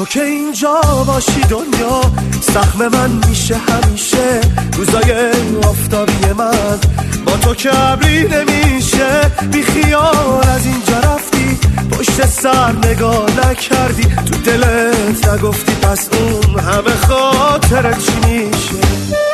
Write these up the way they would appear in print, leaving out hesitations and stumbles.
که اینجا باشی دنیا سهم من میشه همیشه. روزای آفتابی من با تو که ابری نمیشه. بی خیال از اینجا رفتی پشت سر نگاه نکردی. تو دلت نگفتی پس اون همه خاطرت چی میشه.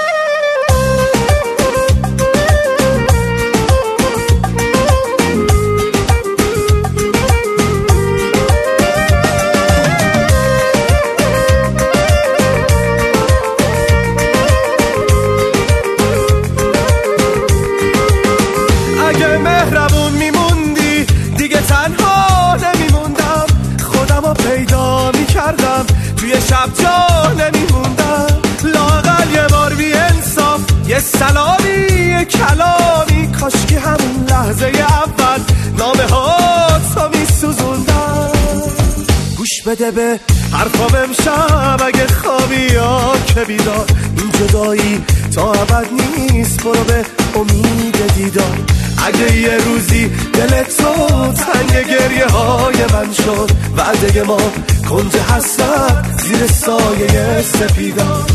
اگه مهربون میموندی دیگه تنها نمیموندم. خودمو پیدا میکردم توی شب جا نمیموندم. لااقل یه بار بی انصاف یه سلامی یه کلامی کاش که همون لحظه اول نامه ها تو میسوزوندم. گوش بده به حرفام امشب اگه خوابی یا که بیدار. این جدایی تا ابد نیست برو به امید دیدار. اگه یه روزی دل تو تنگ گریه های من شد وعده ما کنج حسرت زیر سایه سپیدار.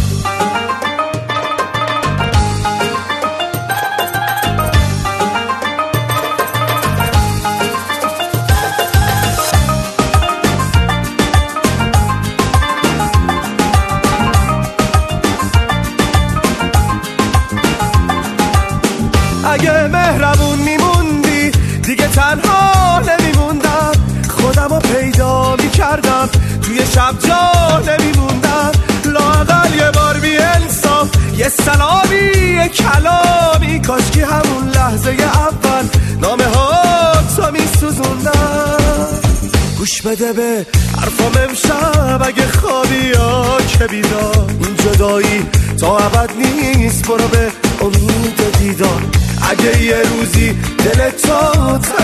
اگه مهربون میموندی دیگه تنها نمیموندم. خودمو پیدا میکردم توی شب جا نمیموندم. لااقل یه بار بی انصاف یه سلامی یه کلامی کاش که همون لحظه اول نامه ها تو میسوزوندم. گوش بده به حرفام امشب اگه خوابی یا که بیدار. این جدایی تا ابد نیست برو به امید دیدار. اگه یه روزی دل تو